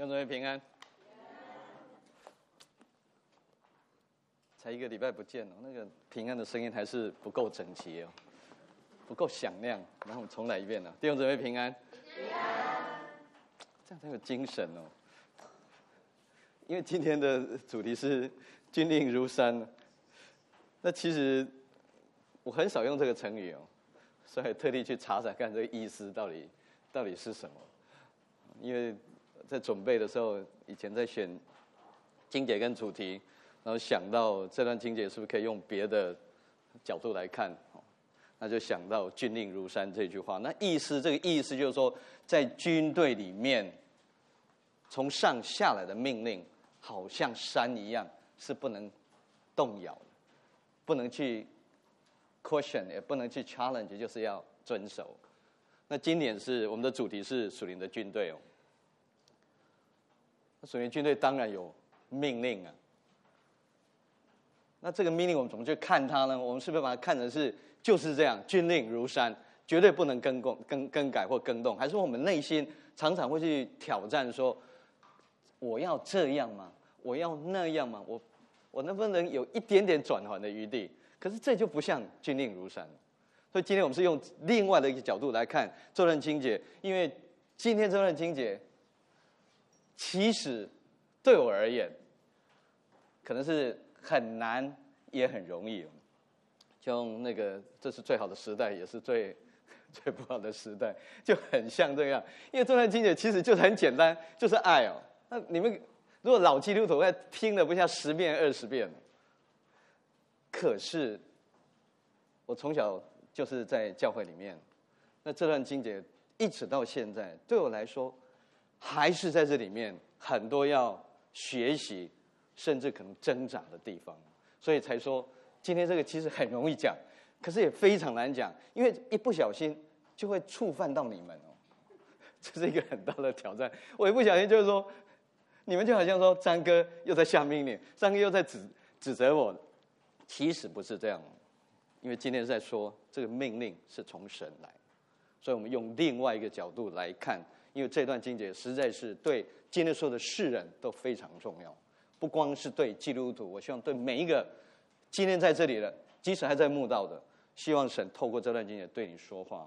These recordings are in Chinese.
弟兄姊妹平安。才一个礼拜不见哦，那个平安的声音还是不够整齐哦，不够响亮。然后我们重来一遍了，弟兄姊妹平安。这样才有精神哦。因为今天的主题是军令如山，那其实我很少用这个成语哦，所以特地去查查看这个意思到底是什么。因为在准备的时候，以前在选经节跟主题，然后想到这段经节是不是可以用别的角度来看，那就想到军令如山这句话。那这个意思就是说，在军队里面，从上下来的命令，好像山一样，是不能动摇的，不能去 question， 也不能去 challenge， 就是要遵守。那今年是我们的主题是属灵的军队哦。那属灵军队当然有命令啊。那这个命令我们怎么去看它呢？我们是不是把它看成是就是这样，军令如山，绝对不能更改或更动？还是我们内心常常会去挑战说，我要这样吗？我要那样吗？我能不能有一点点转圜的余地？可是这就不像军令如山。所以今天我们是用另外的一个角度来看这段经节，因为今天这段经节，其实对我而言，可能是很难也很容易。就那个，这是最好的时代，也是最不好的时代，就很像这样。因为这段经节其实就是很简单，就是爱哦。那你们如果老基督徒在听了不下10遍20遍，可是我从小就是在教会里面，那这段经节一直到现在，对我来说，还是在这里面很多要学习，甚至可能挣扎的地方。所以才说今天这个其实很容易讲，可是也非常难讲，因为一不小心就会触犯到你们哦，这是一个很大的挑战。我一不小心就是说，你们就好像说张哥又在下命令，张哥又在指责我，其实不是这样。因为今天是在说这个命令是从神来，所以我们用另外一个角度来看，因为这段经节实在是对今天所有的世人都非常重要，不光是对基督徒，我希望对每一个今天在这里的，即使还在慕道的，希望神透过这段经节对你说话。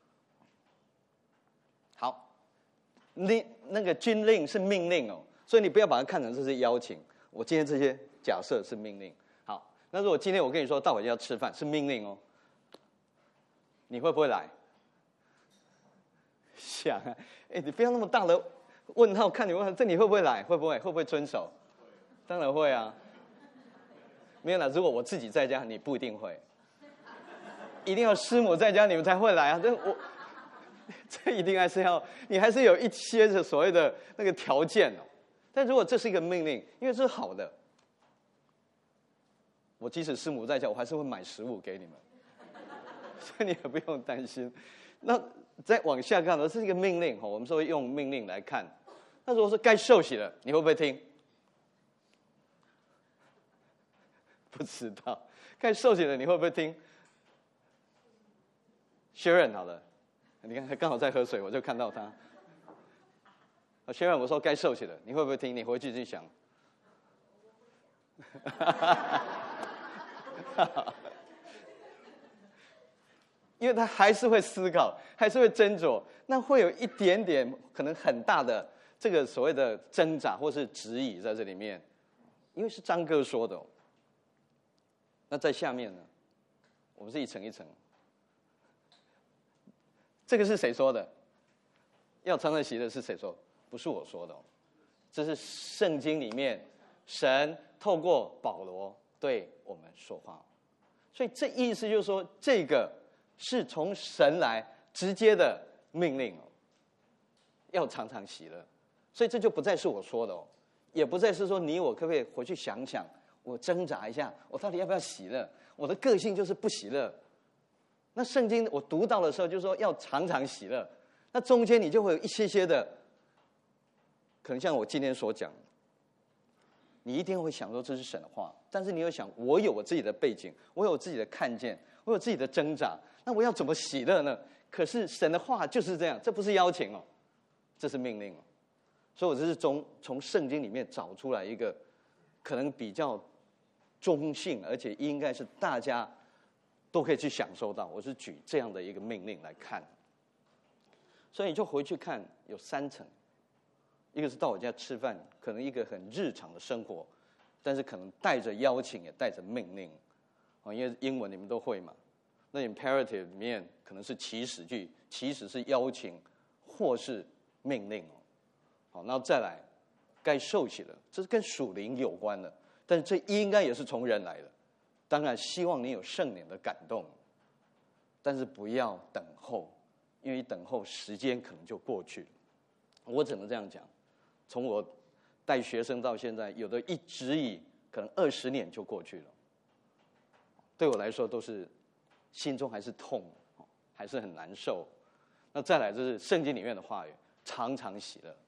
好，那个军令是命令哦，所以你不要把它看成这是邀请。我今天这些假设是命令。那如果今天我跟你说到我家要吃饭，是命令哦，你会不会来？想啊，你不要那么大的问号看你问号，这你会不会来？会不会遵守？当然会啊。没有啦，如果我自己在家，你不一定会，一定要师母在家你们才会来啊。这一定还是要你还是有一些的所谓的那个条件哦。但如果这是一个命令，因为这是好的。我即使师母在家，我还是会买食物给你们，所以你也不用担心。那再往下看，这是一个命令，我们说用命令来看。那如果说该受洗了，你会不会听？不知道。该受洗了，你会不会听 ？Sharon 好了，你看他刚好在喝水，我就看到他。Sharon 我说该受洗了，你会不会听？你回去去想。因为他还是会思考，还是会斟酌，那会有一点点可能很大的这个所谓的挣扎或是质疑在这里面，因为是张哥说的哦。那在下面呢，我们是一层一层。这个是谁说的？要常常喜乐是谁说？不是我说的哦，这是圣经里面神透过保罗对我们说话。所以这意思就是说，这个是从神来直接的命令哦，要常常喜乐。所以这就不再是我说的哦，也不再是说你我可不可以回去想想，我挣扎一下，我到底要不要喜乐？我的个性就是不喜乐。那圣经我读到的时候，就是说要常常喜乐。那中间你就会有一些的，可能像我今天所讲。你一定会想说这是神的话，但是你又想，我有我自己的背景，我有我自己的看见，我有自己的挣扎，那我要怎么喜乐呢？可是神的话就是这样，这不是邀请哦，这是命令哦。 所以我这是从圣经里面找出来一个可能比较中性，而且应该是大家都可以去享受到。我是举这样的一个命令来看，所以你就回去看有3层，一个是到我家吃饭，可能一个很日常的生活，但是可能带着邀请也带着命令，因为英文你们都会嘛。那 imperative 里面可能是祈使句，祈使是邀请或是命令好，然后再来该受洗了，这是跟属灵有关的，但是这应该也是从人来的。当然希望你有圣灵的感动，但是不要等候，因为一等候时间可能就过去了。我只能这样讲，从我带学生到现在，有的一直以可能20年就过去了，对我来说都是心中还是痛，还是很难受。那再来就是圣经里面的话语，常常喜乐，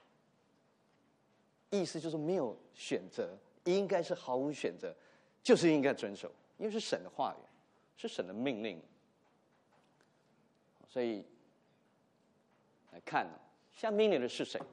意思就是没有选择，应该是毫无选择，就是应该遵守，因为是神的话语，是神的命令。所以来看下命令的是谁，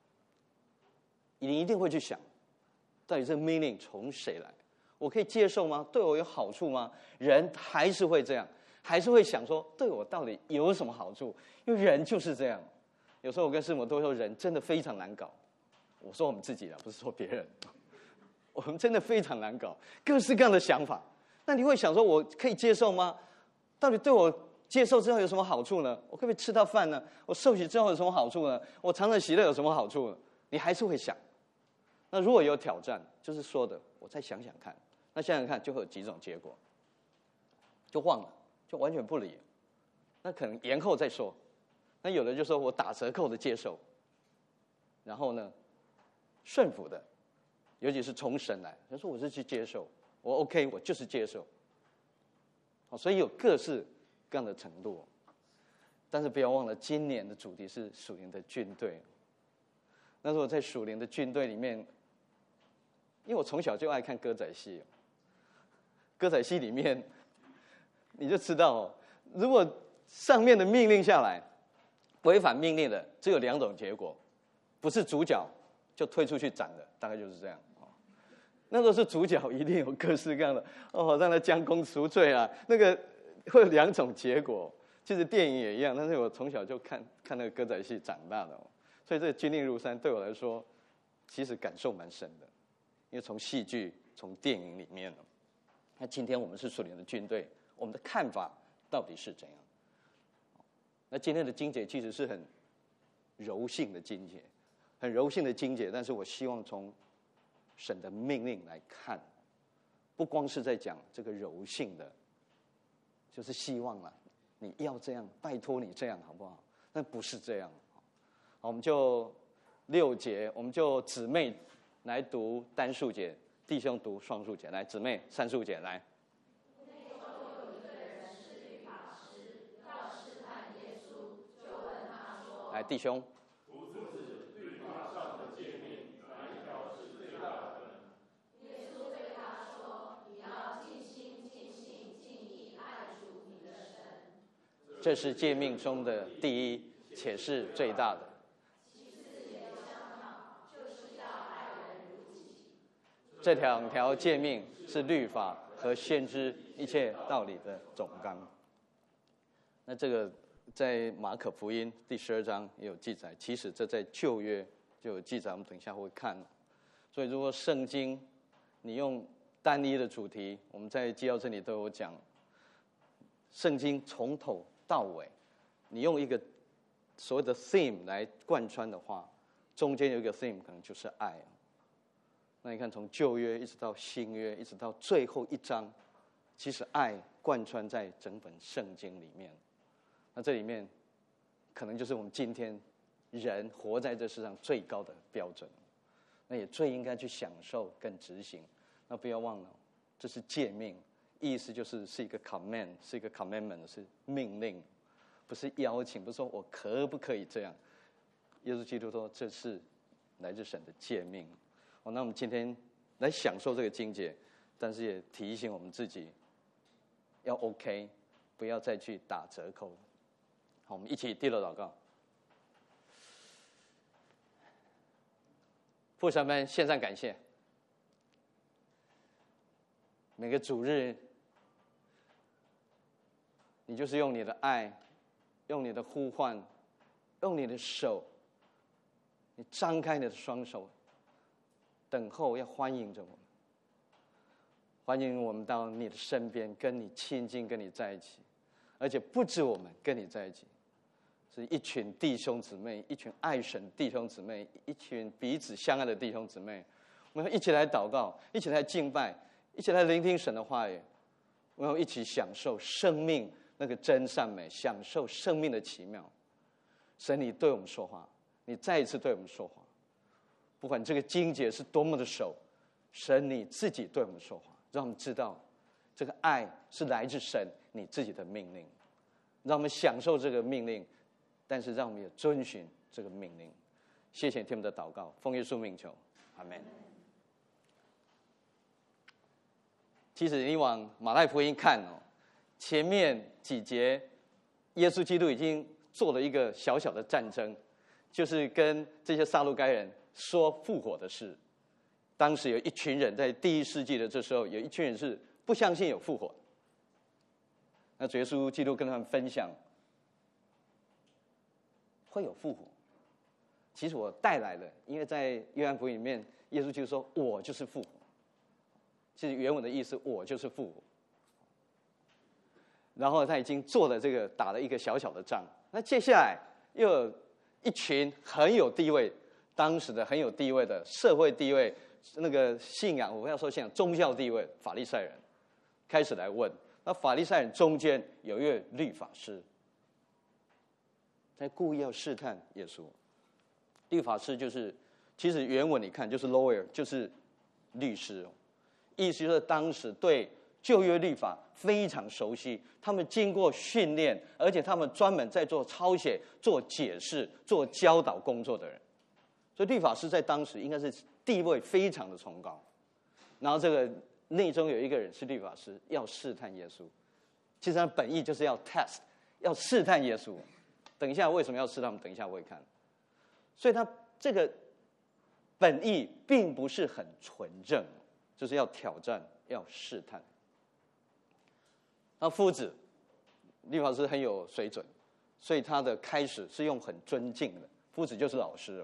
你一定会去想，到底这个命令从谁来？我可以接受吗？对我有好处吗？人还是会这样，还是会想说，对我到底有什么好处？因为人就是这样。有时候我跟师母都说，人真的非常难搞。我说我们自己啦，不是说别人。我们真的非常难搞，各式各样的想法。那你会想说，我可以接受吗？到底对我接受之后有什么好处呢？我可不可以吃到饭呢？我受洗之后有什么好处呢？我常常喜乐有什么好处呢？你还是会想。那如果有挑战，就是说的，我再想想看。那想想看，就会有几种结果，就忘了，就完全不理。那可能延后再说。那有的就说我打折扣的接受，然后呢，顺服的，尤其是从神来，他说我是去接受，我 OK， 我就是接受。所以有各式各样的程度，但是不要忘了，今年的主题是属灵的军队。那时候我在属灵的军队里面，因为我从小就爱看歌仔戏，歌仔戏里面你就知道如果上面的命令下来，违反命令的只有2种结果，不是主角就推出去斩了，大概就是这样。那时候是主角一定有各式各样的让他将功赎罪啊，那个会有2种结果。其实电影也一样，但是我从小就看那个歌仔戏长大的所以这个军令如山对我来说，其实感受蛮深的，因为从戏剧、从电影里面那今天我们是属灵的军队，我们的看法到底是怎样？那今天的经节其实是很柔性的经节，很柔性的经节，但是我希望从神的命令来看，不光是在讲这个柔性的，就是希望了你要这样，拜托你这样好不好？但不是这样。好，我们就6节，我们就姊妹来读单数节，弟兄读双数节。来，姊妹3数节来。来，弟兄。这是诫命中的第一，且是最大的。这2条诫命是律法和先知一切道理的总纲。那这个在马可福音第12章也有记载，其实这在旧约就有记载，我们等一下会看。所以如果圣经你用单一的主题，我们在基要真理都有讲，圣经从头到尾，你用一个所谓的 theme 来贯穿的话，中间有一个 theme 可能就是爱。那你看从旧约一直到新约，一直到最后1章，其实爱贯穿在整本圣经里面。那这里面可能就是我们今天人活在这世上最高的标准，那也最应该去享受跟执行。那不要忘了，这是诫命，意思就是是一个 command， 是一个 commandment， 是命令，不是邀请，不是说我可不可以这样。耶稣基督说这是来自神的诫命。那我们今天来享受这个经节，但是也提醒我们自己要 OK， 不要再去打折扣。好，我们一起低头祷告。 父神们献上感谢。每个主日，你就是用你的爱，用你的呼唤，用你的手，你张开你的双手，等候要欢迎着我们，欢迎我们到你的身边，跟你亲近，跟你在一起。而且不止我们跟你在一起，是一群弟兄姊妹，一群爱神弟兄姊妹，一群彼此相爱的弟兄姊妹。我们一起来祷告，一起来敬拜，一起来聆听神的话语。我们要一起享受生命那个真善美，享受生命的奇妙。神，你对我们说话，你再一次对我们说话。不管这个经节是多么的熟，神你自己对我们说话，让我们知道这个爱是来自神你自己的命令，让我们享受这个命令，但是让我们也遵循这个命令。谢谢听我们的祷告，奉耶稣名求，阿们。其实你往马太福音看前面几节，耶稣基督已经做了一个小小的战争，就是跟这些撒都该人说复活的事。当时有一群人在第一世纪的这时候，有一群人是不相信有复活。那主耶稣基督跟他们分享，会有复活。其实我带来的，因为在约翰福音里面，耶稣就说：“我就是复活。”其实原文的意思，我就是复活。然后他已经做了这个，打了一个小小的仗。那接下来又有一群很有地位，当时的很有地位的社会地位，那个信仰，我不要说信仰，宗教地位，法利赛人开始来问。那法利赛人中间有一位律法师，他故意要试探耶稣。律法师就是，其实原文你看就是 lawyer， 就是律师，意思就是当时对旧约律法非常熟悉，他们经过训练，而且他们专门在做抄写、做解释、做教导工作的人。所以律法师在当时应该是地位非常的崇高。然后这个内中有一个人是律法师，要试探耶稣。其实他本意就是要 test， 要试探耶稣。等一下为什么要试探？我们等一下我会看。所以他这个本意并不是很纯正，就是要挑战，要试探。那夫子，律法师很有水准，所以他的开始是用很尊敬的。夫子就是老师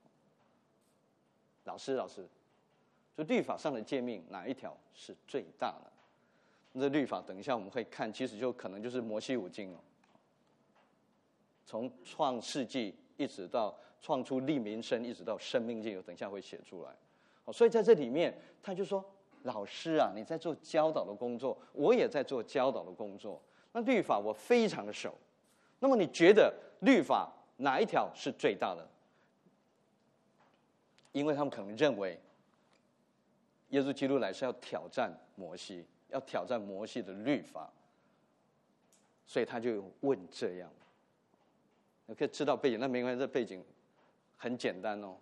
老师，就律法上的诫命哪一条是最大的？这律法等一下我们会看，其实就可能就是摩西五经从创世纪一直到创出利民生，一直到生命记，等一下会写出来。所以在这里面，他就说：“老师啊，你在做教导的工作，我也在做教导的工作。那律法我非常的熟。那么你觉得律法哪一条是最大的？”因为他们可能认为，耶稣基督来是要挑战摩西，要挑战摩西的律法，所以他就问这样。你可以知道背景，那没关系，这背景很简单然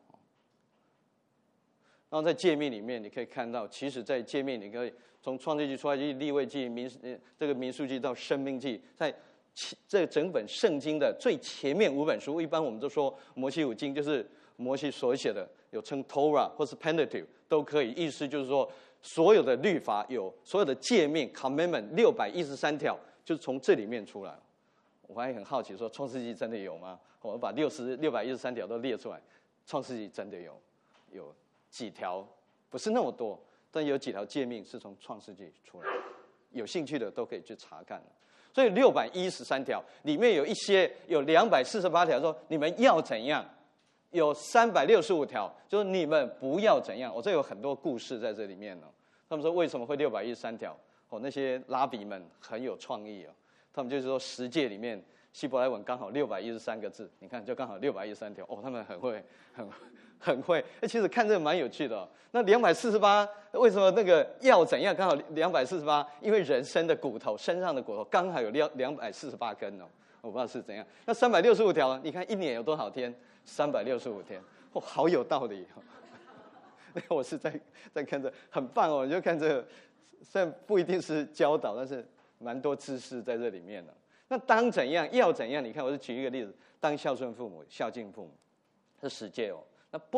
后在诫命里面，你可以看到，其实，在诫命，你可以从创世纪、出埃及记、利未记、这个民数记到生命记，在这整本圣经的最前面5本书，一般我们都说摩西五经就是摩西所写的，有称 Torah 或是 Pentateuch 都可以，意思就是说，所有的律法所有的诫命 Commandment 613条，就是从这里面出来。我还很好奇，说创世纪真的有吗？我把613条都列出来，创世纪真的有几条，不是那么多，但有几条诫命是从创世纪出来的。有兴趣的都可以去查看。所以613条里面有一些有248条说你们要怎样，有365条就是你们不要怎样。这有很多故事在这里面他们说为什么会613条？那些拉比们很有创意他们就是说10诫里面希伯来文刚好613个字，你看就刚好613条他们很会很会。其实看这个蛮有趣的那248为什么那个要怎样刚好248？因为人身的骨头，身上的骨头刚好有248根我不知道是怎样。那365条，你看一年有多少天？365天，好有道理我是在看这很棒你就看这个，虽然不一定是教导，但是蛮多知识在这里面的。那当怎样，要怎样？你看，我是举一个例子：当孝顺父母，孝敬父母，是10诫那不可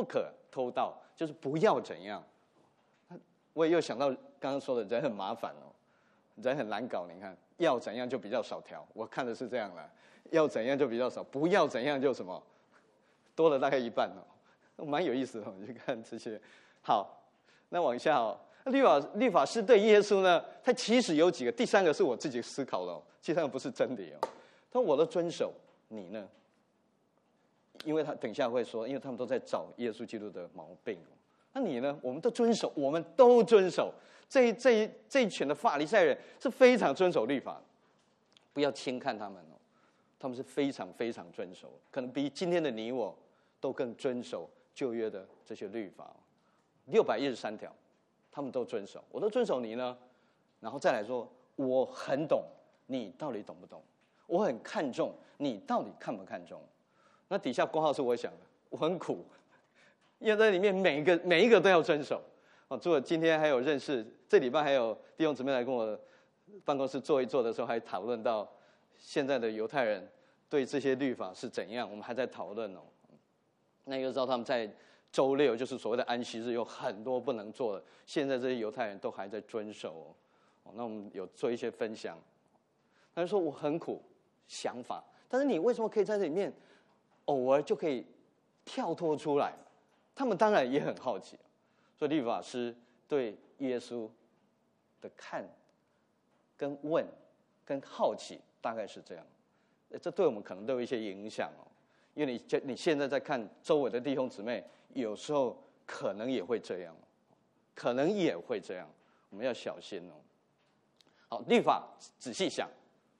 偷盗，就是不要怎样。我也又想到刚刚说的人很麻烦哦，人很难搞。你看要怎样就比较少条，我看的是这样啦，要怎样就比较少，不要怎样就什么多了大概一半哦，蛮有意思的哦。你去看这些。好，那往下哦，律法师对耶稣呢，他其实有几个，第三个是我自己思考的哦，第三个不是真理哦。他说我都遵守，你呢？因为他等一下会说，因为他们都在找耶稣基督的毛病。那你呢？我们都遵守，我们都遵守。这一群的法利赛人是非常遵守律法的，不要轻看他们哦，他们是非常非常遵守，可能比今天的你我都更遵守旧约的这些律法，613条，他们都遵守，我都遵守，你呢？然后再来说，我很懂，你到底懂不懂？我很看重，你到底看不看重？那底下括号是我想的，我很苦，因为在里面每一个都要遵守。哦，除了今天还有认识，这礼拜还有弟兄姊妹来跟我办公室坐一坐的时候，还讨论到现在的犹太人对这些律法是怎样，我们还在讨论哦。那又知道他们在周六，就是所谓的安息日，有很多不能做的，现在这些犹太人都还在遵守哦。那我们有做一些分享，他就说我很苦想法，但是你为什么可以在这里面偶尔就可以跳脱出来？他们当然也很好奇，所以律法师对耶稣的看、跟问、跟好奇，大概是这样。这对我们可能都有一些影响哦，因为你现在在看周围的弟兄姊妹，有时候可能也会这样，可能也会这样，我们要小心哦。好，律法仔细想。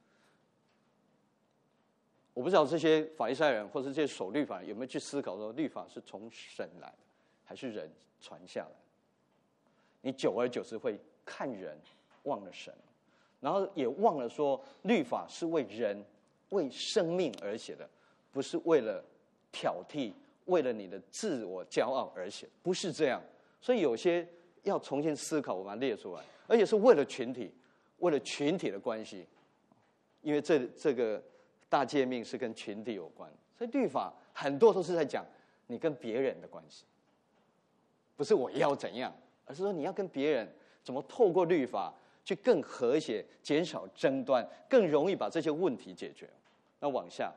我不知道这些法利赛人或者这些守律法人有没有去思考说，律法是从神来的，还是人传下来？你久而久之会看人，忘了神，然后也忘了说，律法是为人、为生命而写的，不是为了挑剔、为了你的自我骄傲而写，不是这样。所以有些要重新思考，我把它列出来，而且是为了群体，为了群体的关系，因为这个大诫命是跟群体有关，所以律法很多都是在讲你跟别人的关系，不是我要怎样，而是说你要跟别人怎么透过律法去更和谐，减少争端，更容易把这些问题解决。那往下，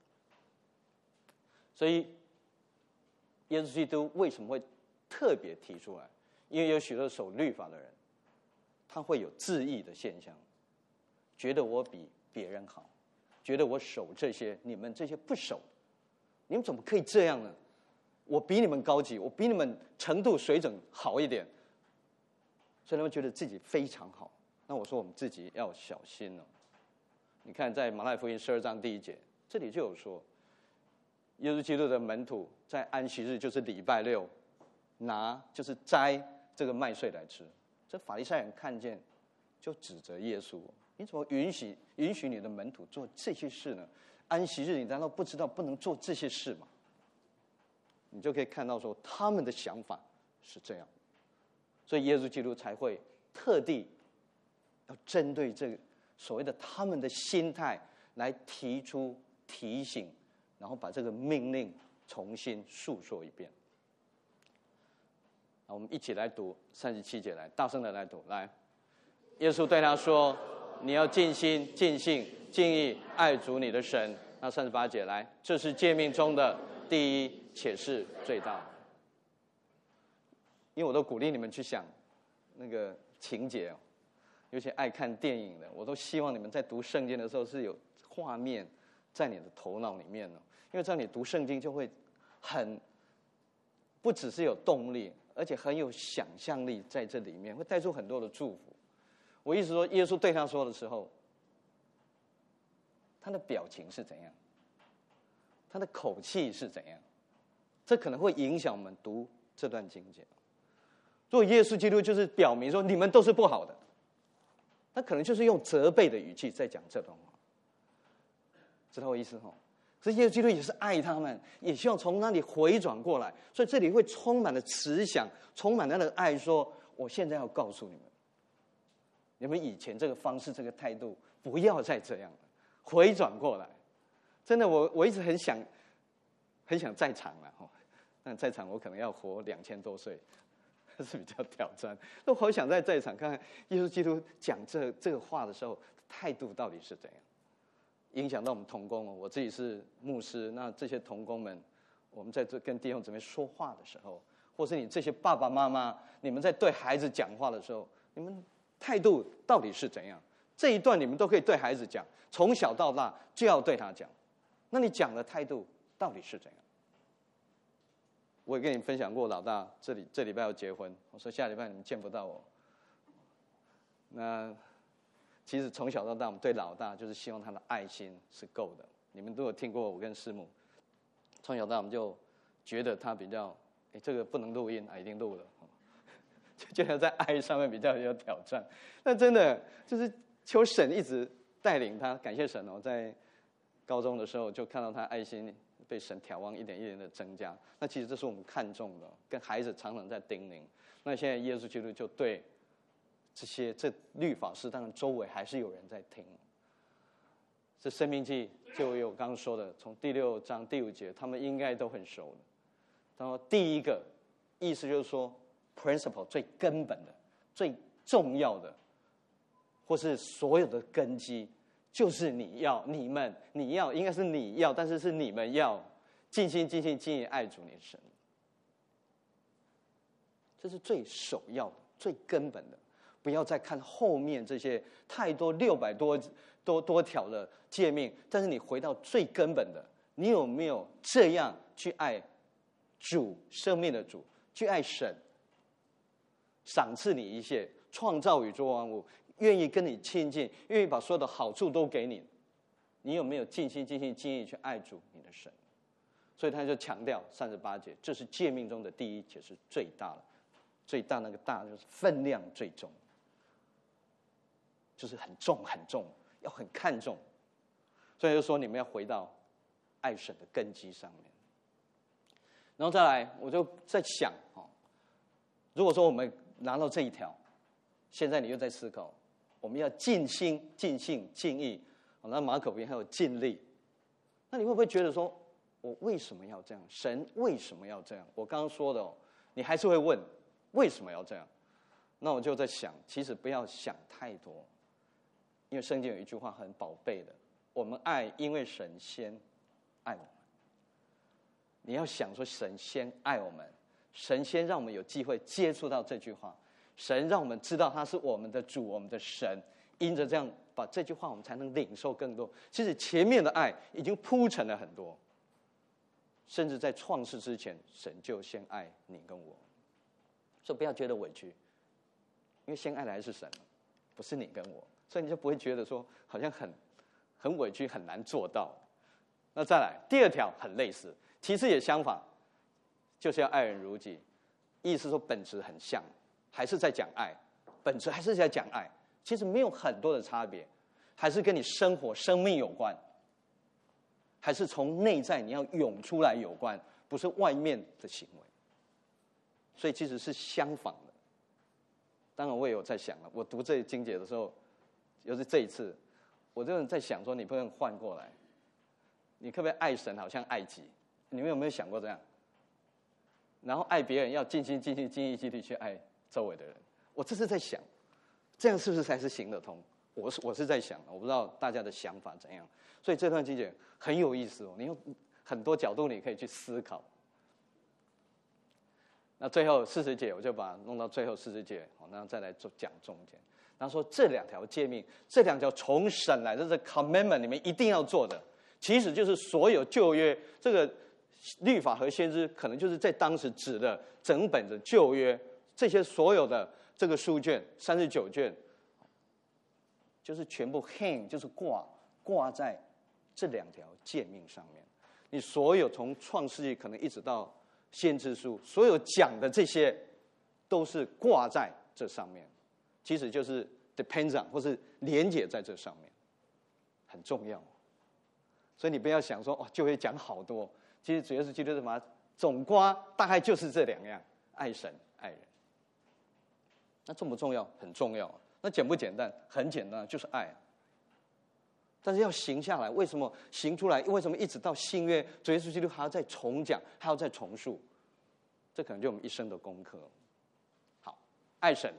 所以耶稣基督为什么会特别提出来？因为有许多守律法的人，他会有自义的现象，觉得我比别人好，觉得我守这些，你们这些不守，你们怎么可以这样呢？我比你们高级，我比你们程度水准好一点，所以他们觉得自己非常好。那我说我们自己要小心哦。你看在马太福音12章第1节，这里就有说，耶稣基督的门徒在安息日，就是礼拜六，就是摘这个麦穗来吃。这法利赛人看见，就指责耶稣：你怎么允许你的门徒做这些事呢？安息日你难道不知道不能做这些事吗？你就可以看到说他们的想法是这样，所以耶稣基督才会特地要针对这个所谓的他们的心态来提出提醒，然后把这个命令重新述说一遍。我们一起来读37节，来大声的来读。来，耶稣对他说：你要尽心、尽性、尽意爱主你的神。那38节来，这是诫命中的第一，且是最大的。因为我都鼓励你们去想那个情节哦，尤其爱看电影的，我都希望你们在读圣经的时候是有画面在你的头脑里面哦，因为这样你读圣经就会不只是有动力，而且很有想象力在这里面，会带出很多的祝福。我意思说，耶稣对他说的时候，他的表情是怎样，他的口气是怎样，这可能会影响我们读这段经节。如果耶稣基督就是表明说你们都是不好的，那可能就是用责备的语气在讲这段话，知道我意思吗？所以耶稣基督也是爱他们，也希望从那里回转过来，所以这里会充满了慈祥，充满了那个爱，说我现在要告诉你们，你们以前这个方式、这个态度，不要再这样了，回转过来。真的，我一直很想在场了， 但在场我可能要活2000多岁，是比较挑战。那我好想在场看看耶稣基督讲这个话的时候，态度到底是怎样，影响到我们同工。我自己是牧师，那这些同工们，我们在这跟弟兄姊妹说话的时候，或是你这些爸爸妈妈，你们在对孩子讲话的时候，你们态度到底是怎样？这一段你们都可以对孩子讲，从小到大就要对他讲。那你讲的态度到底是怎样？我也跟你分享过，老大这礼拜要结婚，我说下礼拜你们见不到我。那其实从小到大，我们对老大就是希望他的爱心是够的。你们都有听过我跟师母，从小到大我们就觉得他比较，这个不能录音啊，一定录了，就觉得在爱上面比较有挑战。但真的就是求神一直带领他，感谢神哦，在高中的时候就看到他爱心被神眺望一点一点的增加。那其实这是我们看重的，跟孩子常常在叮咛。那现在耶稣基督就对这律法师，当然周围还是有人在听。这申命记就有刚刚说的，从第6章第5节，他们应该都很熟的。然后第一个意思就是说 ，principle 最根本的、最重要的，或是所有的根基，就是你要，应该是你要，但是是你们要尽心、尽性、尽意爱主你的神。这是最首要的、最根本的。不要再看后面这些太多600多条的诫命，但是你回到最根本的，你有没有这样去爱主生命的主，去爱神，赏赐你一切，创造宇宙万物，愿意跟你亲近，愿意把所有的好处都给你，你有没有尽心尽性尽意去爱主你的神？所以他就强调38节，这是诫命中的第一节，是最大的，最大那个大就是分量最重。就是很重很重，要很看重，所以就说你们要回到爱神的根基上面。然后再来，我就在想如果说我们拿到这一条，现在你又在思考，我们要尽心、尽性、尽意，那马可福音还有尽力，那你会不会觉得说，我为什么要这样？神为什么要这样？我刚刚说的你还是会问为什么要这样？那我就在想，其实不要想太多。因为圣经有一句话很宝贝的，我们爱，因为神先爱我们。你要想说，神先爱我们，神先让我们有机会接触到这句话，神让我们知道他是我们的主，我们的神。因着这样，把这句话我们才能领受更多。其实前面的爱已经铺陈了很多，甚至在创世之前，神就先爱你跟我。所以不要觉得委屈，因为先爱的还是神，不是你跟我。所以你就不会觉得说好像很委屈，很难做到。那再来第2条很类似，其实也相反，就是要爱人如己。意思说本质很像，还是在讲爱，本质还是在讲爱，其实没有很多的差别，还是跟你生活生命有关，还是从内在你要涌出来有关，不是外面的行为。所以其实是相反的。当然我也有在想了，我读这经节的时候，尤其这一次，我真的在想说，你不能换过来，你可不可以爱神好像爱己？你们有没有想过这样？然后爱别人要尽心尽性尽意尽力去爱周围的人。我这是在想，这样是不是才是行得通？我是在想，我不知道大家的想法怎样。所以这段经节很有意思你用很多角度你可以去思考。那最后40节，我就把它弄到最后40节，然后再来讲中间。然后说这2条诫命，这2条从神来的这 commandment， 你们一定要做的，其实就是所有旧约这个律法和先知，可能就是在当时指的整本的旧约，这些所有的这个书卷39卷，就是全部 hang， 就是挂在这2条诫命上面。你所有从创世纪可能一直到先知书，所有讲的这些都是挂在这上面，其实就是 depends on 或是连结在这上面，很重要。所以你不要想说就会讲好多，其实主耶稣基督什么总括大概就是这2样：爱神、爱人。那重不重要？很重要。那简不简单？很简单，就是爱。但是要行下来，为什么行出来？为什么一直到新约，主耶稣基督还要再重讲，还要再重述？ 这可能就我们一生的功课。好，爱神。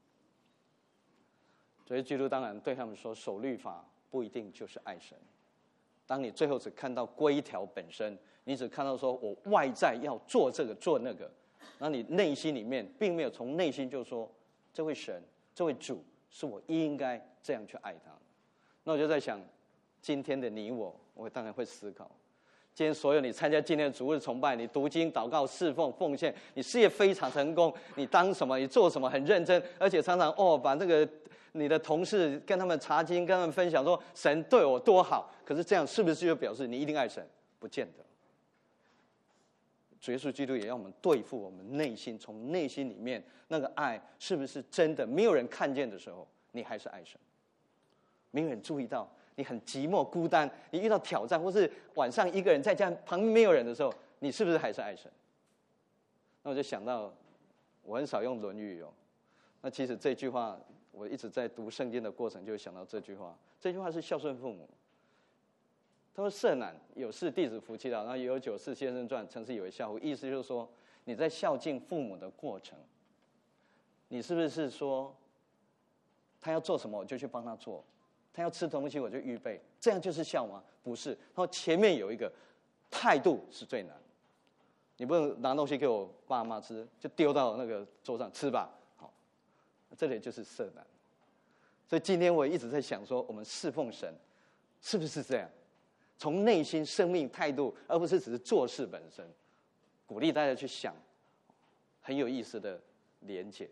所以基督当然对他们说，守律法不一定就是爱神。当你最后只看到规条本身，你只看到说我外在要做这个做那个，然后你内心里面并没有从内心就说，这位神，这位主是我应该这样去爱他。那我就在想，今天的你我当然会思考，今天所有你参加今天的主日崇拜，你读经、祷告、侍奉、奉献，你事业非常成功，你当什么，你做什么很认真，而且常常把那个你的同事跟他们查经，跟他们分享说神对我多好。可是这样是不是就表示你一定爱神？不见得。主耶稣基督也要我们对付我们内心，从内心里面那个爱是不是真的？没有人看见的时候，你还是爱神。没有人注意到，你很寂寞孤单，你遇到挑战，或是晚上一个人在家旁边没有人的时候，你是不是还是爱神？那我就想到，我很少用《论语》哦。那其实这句话，我一直在读圣经的过程就想到这句话。这句话是孝顺父母。他说：“色难，有事弟子服其劳，然后有酒是先生传，诚实以为孝乎？”意思就是说，你在孝敬父母的过程，你是不是说，他要做什么我就去帮他做？他要吃东西我就预备，这样就是孝吗？不是。然后前面有一个态度是最难，你不能拿东西给我爸妈吃，就丢到那个桌上吃吧。好，这里就是色难。所以今天我一直在想说，我们侍奉神是不是这样？从内心、生命态度，而不是只是做事本身。鼓励大家去想，很有意思的连结。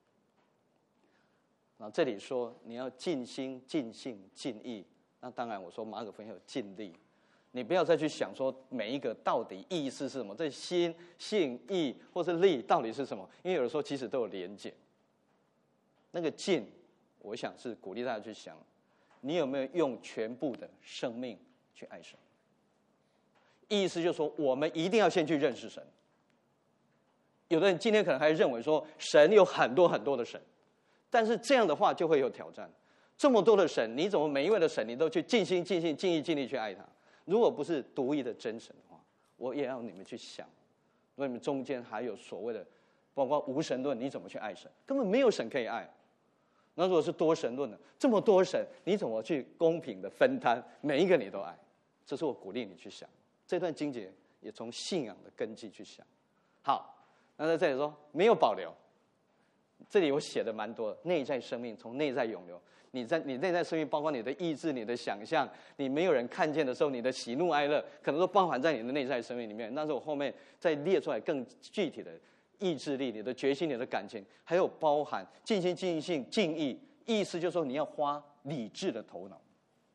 然后这里说你要尽心、尽性、尽意，那当然我说马可福音有尽力，你不要再去想说每一个到底意思是什么，这心、性、意或是力到底是什么？因为有的时候其实都有连结。那个尽，我想是鼓励大家去想，你有没有用全部的生命去爱神？意思就是说，我们一定要先去认识神。有的人今天可能还认为说，神有很多很多的神。但是这样的话就会有挑战，这么多的神，你怎么每一位的神你都去尽心尽性尽意尽力去爱他？如果不是独一的真神的话，我也要你们去想，如果你们中间还有所谓的，包括无神论，你怎么去爱神？根本没有神可以爱。那如果是多神论的，这么多神，你怎么去公平的分摊，每一个你都爱？这是我鼓励你去想。这段经节也从信仰的根基去想。好，那在这里说没有保留。这里我写的蛮多的，内在生命从内在涌流。你内在生命包括你的意志、你的想象，你没有人看见的时候，你的喜怒哀乐可能都包含在你的内在生命里面。但是我后面再列出来更具体的意志力、你的决心、你的感情，还有包含尽心、尽性、尽意。意思就是说你要花理智的头脑。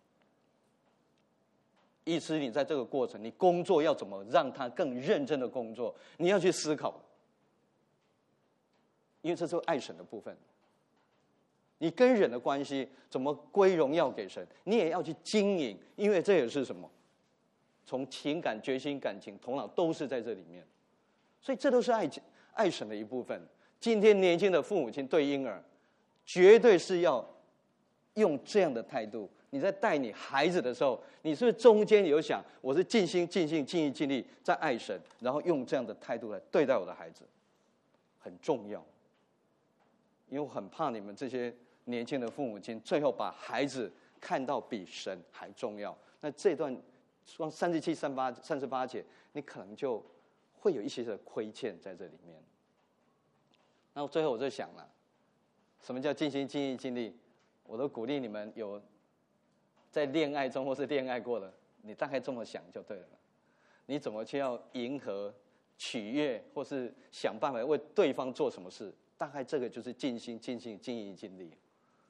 意思你在这个过程，你工作要怎么让他更认真的工作，你要去思考。因为这是爱神的部分，你跟人的关系怎么归荣耀给神，你也要去经营，因为这也是什么？从情感、决心、感情、头脑都是在这里面，所以这都是爱神的一部分。今天年轻的父母亲对婴儿，绝对是要用这样的态度。你在带你孩子的时候，你是不是中间有想，我是尽心、尽性、尽意、尽力在爱神，然后用这样的态度来对待我的孩子，很重要。因为我很怕你们这些年轻的父母亲，最后把孩子看到比神还重要。那这段从37、38节，你可能就会有一些的亏欠在这里面。那最后我就想了，什么叫尽心尽意尽力？我都鼓励你们有在恋爱中或是恋爱过的，你大概这么想就对了。你怎么去要迎合、取悦，或是想办法为对方做什么事？大概这个就是尽心、尽性、尽意、尽力。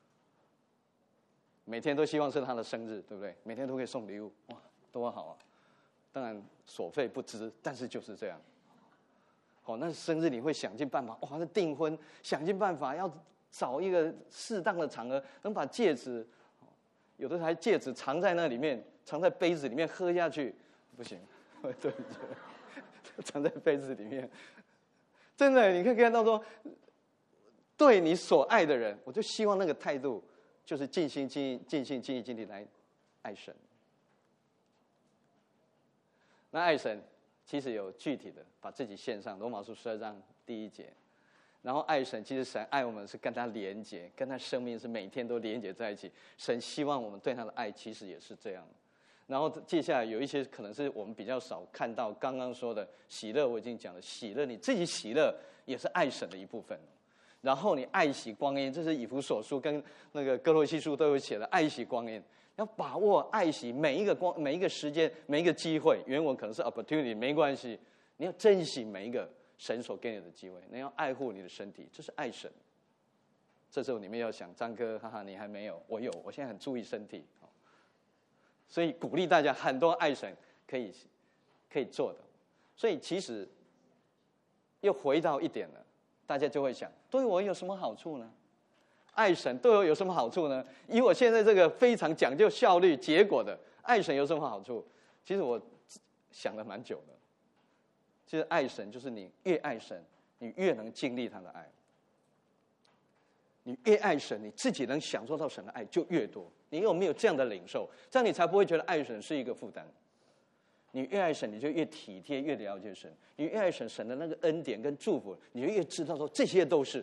每天都希望是他的生日，对不对？每天都可以送礼物，哇，多好啊！当然所费不赀，但是就是这样。好，那生日你会想尽办法，哇，那订婚想尽办法要找一个适当的场合，能把戒指，有的还戒指藏在那里面，藏在杯子里面喝下去，不行，对，藏在杯子里面，真的，你可以看到说。对你所爱的人，我就希望那个态度就是尽心尽意、尽心尽意、尽力来爱神。那爱神其实有具体的把自己献上，罗马书12章第1节。然后爱神，其实神爱我们是跟他连结，跟他生命是每天都连结在一起。神希望我们对他的爱，其实也是这样。然后接下来有一些可能是我们比较少看到，刚刚说的喜乐，我已经讲了，喜乐你自己喜乐也是爱神的一部分。然后你爱惜光阴，这是以弗所书跟那个哥罗西书都有写的，爱惜光阴。要把握爱惜每一个时间，每一个机会，原文可能是 opportunity， 没关系，你要珍惜每一个神所给你的机会，你要爱护你的身体，这是爱神。这时候你们要想，张哥，哈哈，你还没有，我有，我现在很注意身体，所以鼓励大家很多爱神可以做的。所以其实又回到一点了，大家就会想，对我有什么好处呢？爱神对我有什么好处呢？以我现在这个非常讲究效率结果的，爱神有什么好处？其实我想了蛮久的。其实爱神就是你越爱神，你越能经历他的爱。你越爱神，你自己能享受到神的爱就越多。你有没有这样的领受？这样你才不会觉得爱神是一个负担。你越爱神，你就越体贴，越了解神。你越爱神，神的那个恩典跟祝福，你就越知道说这些都是。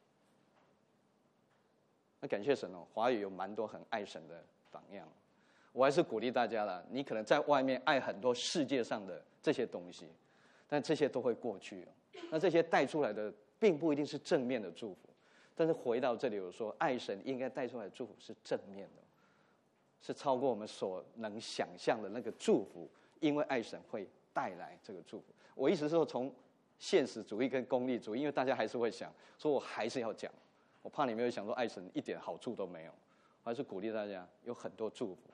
那感谢神哦，华语有蛮多很爱神的榜样。我还是鼓励大家啦，你可能在外面爱很多世界上的这些东西，但这些都会过去。那这些带出来的并不一定是正面的祝福，但是回到这里，我说爱神应该带出来的祝福是正面的，是超过我们所能想象的那个祝福，因为爱神会带来这个祝福。我意思是说，从现实主义跟功利主义，因为大家还是会想说，我还是要讲。我怕你没有想说爱神一点好处都没有，我还是鼓励大家有很多祝福。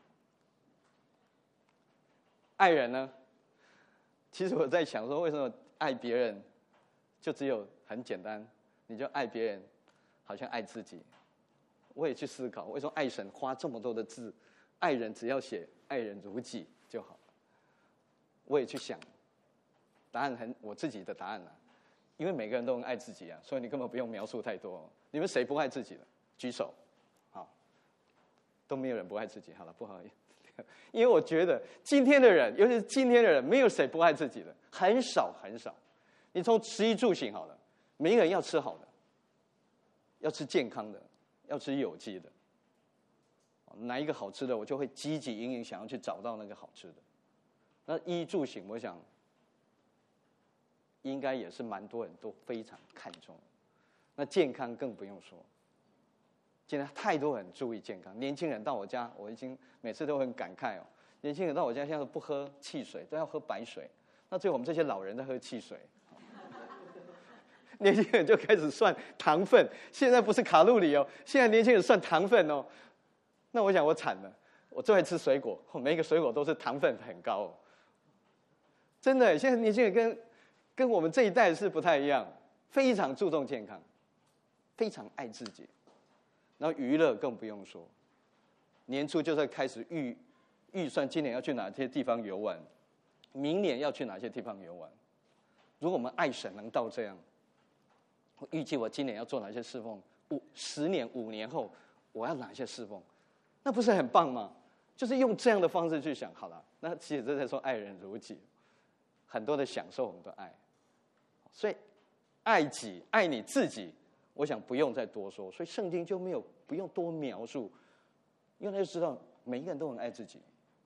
爱人呢？其实我在想说，为什么爱别人就只有很简单，你就爱别人，好像爱自己。我也去思考，为什么爱神花这么多的字，爱人只要写爱人如己就好。我也去想，答案我自己的答案因为每个人都很爱自己啊，所以你根本不用描述太多。你们谁不爱自己的？举手。好，都没有人不爱自己。好了，不好意思，因为我觉得今天的人，尤其是今天的人，没有谁不爱自己的，很少很少。你从食衣住行好了，每一个人要吃好的，要吃健康的，要吃有机的。哪一个好吃的，我就会积极营营想要去找到那个好吃的。那衣住行，我想应该也是蛮多人都非常看重。那健康更不用说，现在太多人注意健康。年轻人到我家，我已经每次都很感慨哦。年轻人到我家现在都不喝汽水，都要喝白水。那只有我们这些老人在喝汽水。年轻人就开始算糖分，现在不是卡路里哦，现在年轻人算糖分哦。那我想我惨了，我最爱吃水果，每一个水果都是糖分很高哦。真的，现在年轻人跟我们这一代是不太一样，非常注重健康。非常爱自己，然后娱乐更不用说，年初就在开始预算今年要去哪些地方游玩，明年要去哪些地方游玩。如果我们爱神能到这样，我预计我今年要做哪些侍奉，10年5年后我要哪些侍奉，那不是很棒吗？就是用这样的方式去想，好了，那其实这在说爱人如己，很多的享受我们都爱，所以爱己爱你自己。我想不用再多说，所以圣经就不用多描述，因为他就知道每一个人都很爱自己。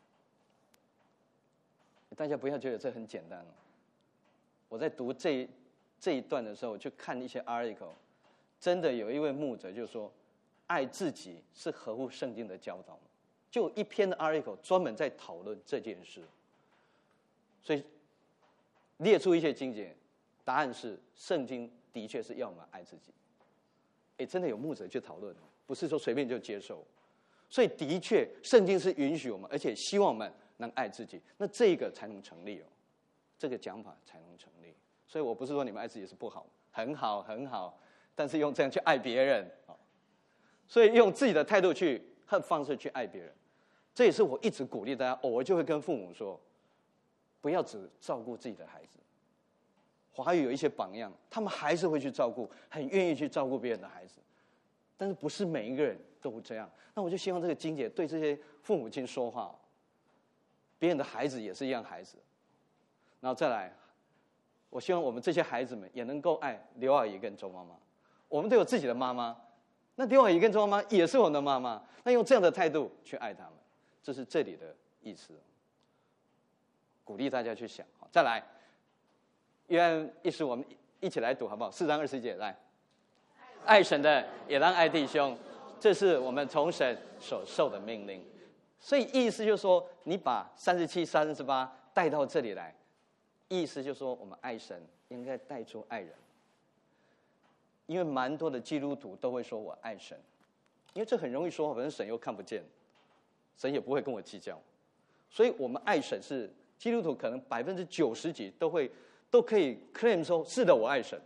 大家不要觉得这很简单。我在读这一段的时候，我去看一些 article， 真的有一位牧者就说，爱自己是合乎圣经的教导，就一篇的 article 专门在讨论这件事，所以列出一些经节，答案是圣经的确是要我们爱自己。真的有牧者去讨论，不是说随便就接受，所以的确圣经是允许我们，而且希望我们能爱自己，那这个才能成立哦，这个讲法才能成立。所以我不是说你们爱自己是不好，很好很好，但是用这样去爱别人，所以用自己的态度和方式去爱别人，这也是我一直鼓励大家。我就会跟父母说，不要只照顾自己的孩子。华语有一些榜样，他们还是会去照顾，很愿意去照顾别人的孩子，但是不是每一个人都这样。那我就希望这个经节对这些父母亲说话，别人的孩子也是一样孩子。 然后再来，我希望我们这些孩子们也能够爱刘阿姨跟周妈妈。我们都有自己的妈妈，那刘阿姨跟周妈妈也是我们的妈妈，那用这样的态度去爱他们，这是这里的意思。鼓励大家去想。再来，约翰一书我们一起来读好不好？4章20节来，爱神的也当爱弟兄，这是我们从神所受的命令。所以意思就是说，你把37、38带到这里来，意思就是说，我们爱神应该带出爱人。因为蛮多的基督徒都会说我爱神，因为这很容易说，反正神又看不见，神也不会跟我计较，所以我们爱神是基督徒可能90%几都可以 claim 说，是的，我爱神。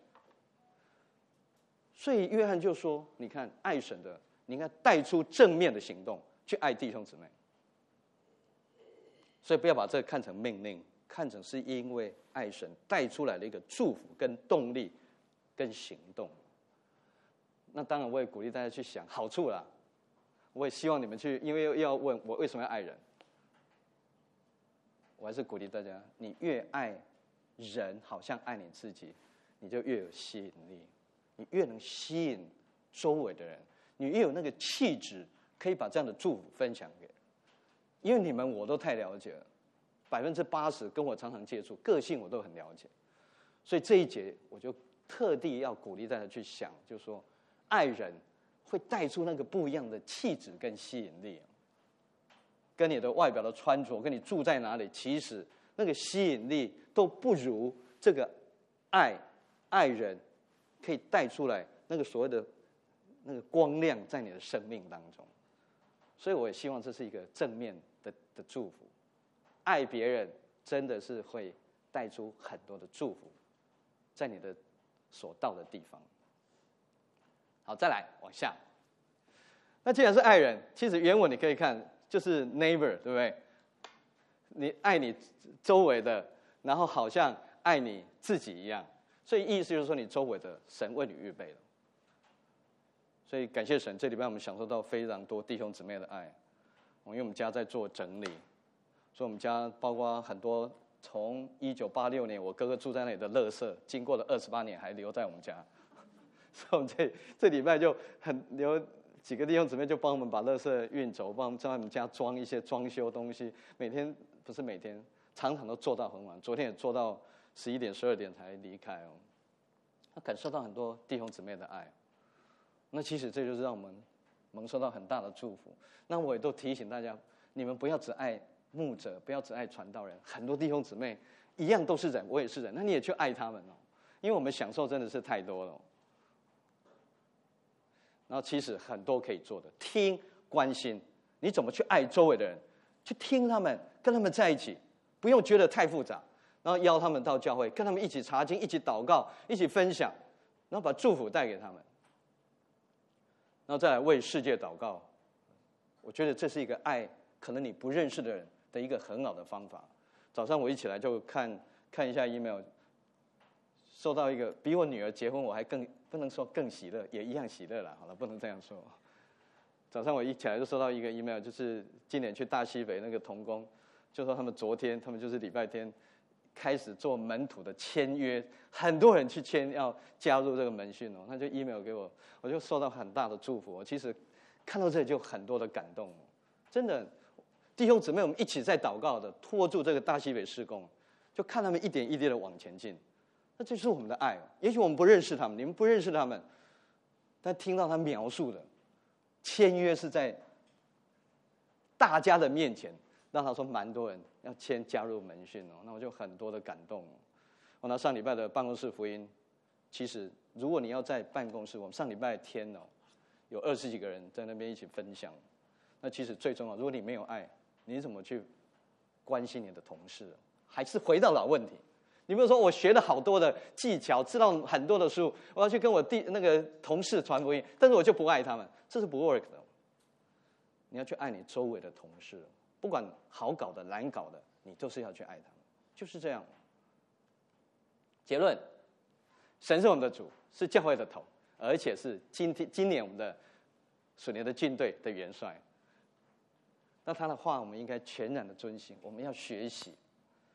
所以约翰就说，你看爱神的，你应该带出正面的行动去爱弟兄姊妹。所以不要把这个看成命令，看成是因为爱神带出来的一个祝福跟动力跟行动。那当然我也鼓励大家去想好处啦，我也希望你们去，因为要问我为什么要爱人，我还是鼓励大家，你越爱人好像爱你自己，你就越有吸引力，你越能吸引周围的人，你越有那个气质可以把这样的祝福分享给人。因为你们我都太了解了，80%跟我常常接触，个性我都很了解，所以这一节我就特地要鼓励大家去想，就是说爱人会带出那个不一样的气质跟吸引力，跟你的外表的穿着，跟你住在哪里，其实那个吸引力都不如这个爱人可以带出来那个所谓的那个光亮在你的生命当中。所以我也希望这是一个正面的祝福，爱别人真的是会带出很多的祝福在你的所到的地方。好，再来往下。那既然是爱人，其实原文你可以看就是 neighbor， 对不对？你爱你周围的，然后好像爱你自己一样，所以意思就是说你周围的神为你预备了。所以感谢神，这礼拜我们享受到非常多弟兄姊妹的爱。因为我们家在做整理，所以我们家包括很多从1986年我哥哥住在那里的垃圾，经过了28年还留在我们家。所以我们这礼拜就有几个弟兄姊妹就帮我们把垃圾运走，帮我们在我们家装一些装修东西。不是每天，常常都做到很晚。昨天也做到11点、12点才离开哦。他感受到很多弟兄姊妹的爱，那其实这就是让我们蒙受到很大的祝福。那我也都提醒大家，你们不要只爱牧者，不要只爱传道人，很多弟兄姊妹一样都是人，我也是人，那你也去爱他们哦，因为我们享受真的是太多了哦。然后其实很多可以做的，听、关心，你怎么去爱周围的人，去听他们，跟他们在一起，不用觉得太复杂，然后邀他们到教会，跟他们一起查经，一起祷告，一起分享，然后把祝福带给他们，然后再来为世界祷告。我觉得这是一个爱可能你不认识的人的一个很好的方法。早上我一起来就看一下 email， 收到一个比我女儿结婚我还更不能说更喜乐，也一样喜乐啦。好了，不能这样说。早上我一起来就收到一个 email， 就是今年去大西北那个同工，就说他们昨天他们就是礼拜天开始做门徒的签约，很多人去签要加入这个门训哦，他就 email 给我，我就受到很大的祝福。其实看到这里就很多的感动，真的弟兄姊妹我们一起在祷告的，拖住这个大西北事工，就看他们一点一滴的往前进，那这就是我们的爱。也许我们不认识他们，你们不认识他们，但听到他描述的签约是在大家的面前，让他说蛮多人要加入门训哦，那我就很多的感动哦。我拿上礼拜的办公室福音，其实如果你要在办公室，我们上礼拜天哦，有20几个人在那边一起分享。那其实最重要，如果你没有爱，你怎么去关心你的同事？还是回到老问题，你比如说我学了好多的技巧，知道很多的书，我要去跟我那个同事传福音，但是我就不爱他们，这是不 work 的。你要去爱你周围的同事，不管好搞的难搞的，你都是要去爱他们，就是这样。结论，神是我们的主，是教会的头，而且是今年我们的属灵的军队的元帅。那他的话我们应该全然的遵行，我们要学习。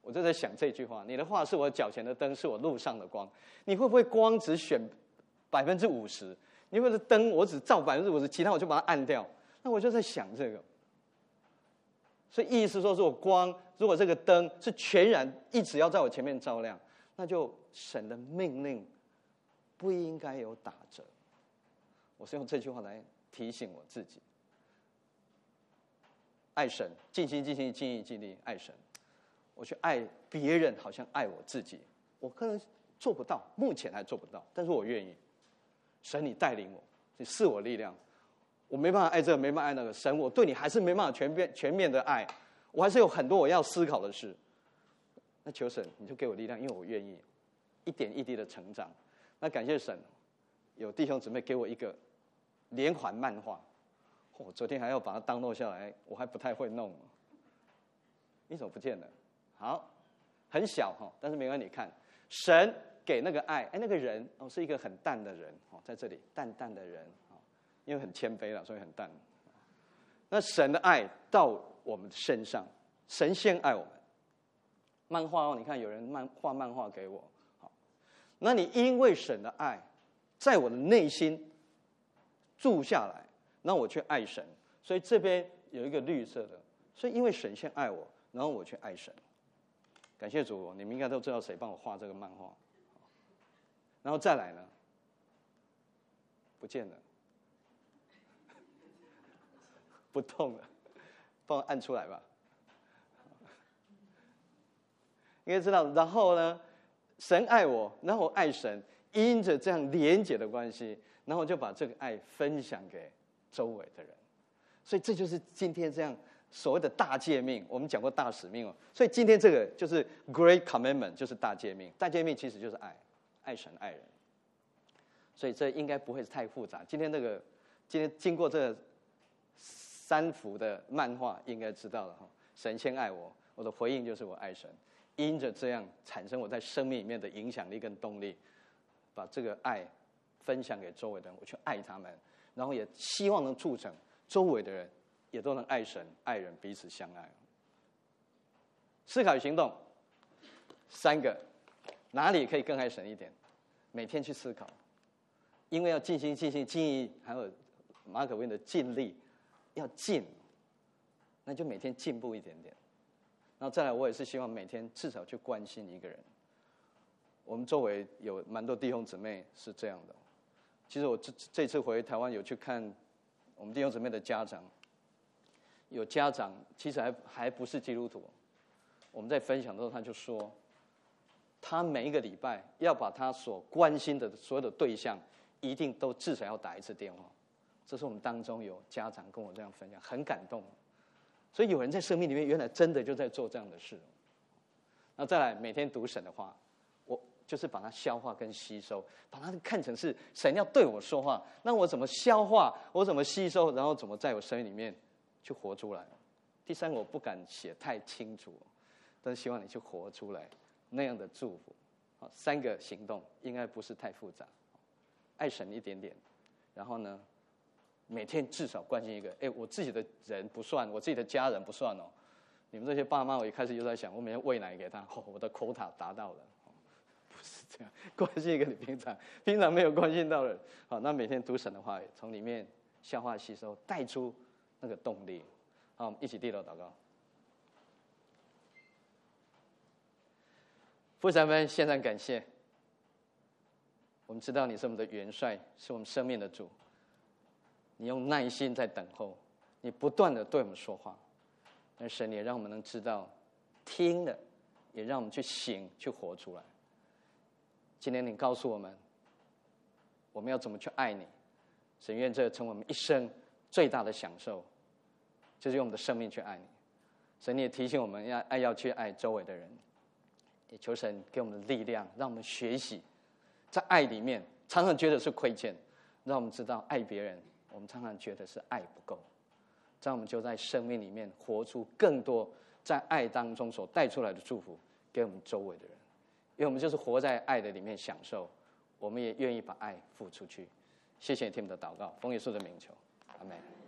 我就在想这句话：你的话是我脚前的灯，是我路上的光。你会不会光只选50%？你会不会灯我只照50%，其他我就把它按掉？那我就在想这个。所以意思说，如果光，如果这个灯是全然一直要在我前面照亮，那就神的命令不应该有打折。我是用这句话来提醒我自己：爱神，尽心尽性尽意尽力爱神。我去爱别人，好像爱我自己。我可能做不到，目前还做不到，但是我愿意。神，你带领我，你赐我力量。我没办法爱这个，没办法爱那个。神，我对你还是没办法全面的爱，我还是有很多我要思考的事。那求神，你就给我力量，因为我愿意一点一滴的成长。那感谢神，有弟兄姊妹给我一个连环漫画，我昨天还要把它download下来，我还不太会弄。你怎么不见了？好，很小哈，但是没关系。你看，神给那个爱，那个人是一个很淡的人在这里，淡淡的人因为很谦卑了，所以很淡。那神的爱到我们身上，神先爱我们。漫画你看有人画漫画给我，那你因为神的爱，在我的内心住下来，那我去爱神。所以这边有一个绿色的，所以因为神先爱我，然后我去爱神。感谢主，你们应该都知道谁帮我画这个漫画。然后再来呢，不见了，不动了，帮我按出来吧。应该知道，然后呢，神爱我，然后我爱神，因着这样连结的关系，然后我就把这个爱分享给周围的人。所以这就是今天这样所谓的大诫命。我们讲过大使命所以今天这个就是 Great Commandment， 就是大诫命。大诫命其实就是爱神爱人。所以这应该不会太复杂。今天经过这3幅的漫画，应该知道了神先爱我，我的回应就是我爱神。因着这样产生我在生命里面的影响力跟动力，把这个爱分享给周围的人，我去爱他们，然后也希望能促成周围的人也都能爱神爱人，彼此相爱。思考与行动3个，哪里可以更爱神一点？每天去思考，因为要尽心尽性尽意，还有马可问的尽力，要尽，那就每天进步一点点。然后再来，我也是希望每天至少去关心一个人。我们周围有蛮多弟兄姊妹是这样的。其实我这次回台湾有去看我们弟兄姊妹的家长，有家长其实还不是基督徒。我们在分享的时候，他就说，他每一个礼拜要把他所关心的所有的对象，一定都至少要打1次电话。这是我们当中有家长跟我这样分享，很感动。所以有人在生命里面原来真的就在做这样的事。那再来每天读神的话，我就是把它消化跟吸收，把它看成是神要对我说话，那我怎么消化，我怎么吸收，然后怎么在我生命里面去活出来。第3个我不敢写太清楚，但是希望你去活出来那样的祝福。3个行动应该不是太复杂，爱神一点点，然后呢每天至少关心一个。我自己的人不算，我自己的家人不算你们这些爸妈，我一开始就在想，我每天喂奶给他，我的quota达到了。不是这样，关心一个你平常没有关心到的人。好，那每天读神的话语，从里面消化吸收，带出那个动力。好，我们一起低头祷告。父神们，献上感谢。我们知道你是我们的元帅，是我们生命的主。你用耐心在等候，你不断的对我们说话，但神也让我们能知道，听的也让我们去行，去活出来。今天你告诉我们，我们要怎么去爱你。神愿这成为我们一生最大的享受，就是用我们的生命去爱你。神也提醒我们要去爱周围的人，也求神给我们的力量，让我们学习在爱里面常常觉得是亏欠，让我们知道爱别人，我们常常觉得是爱不够，这样我们就在生命里面活出更多在爱当中所带出来的祝福给我们周围的人。因为我们就是活在爱的里面享受，我们也愿意把爱付出去。谢谢你听我们的祷告，奉耶稣的名求，阿们。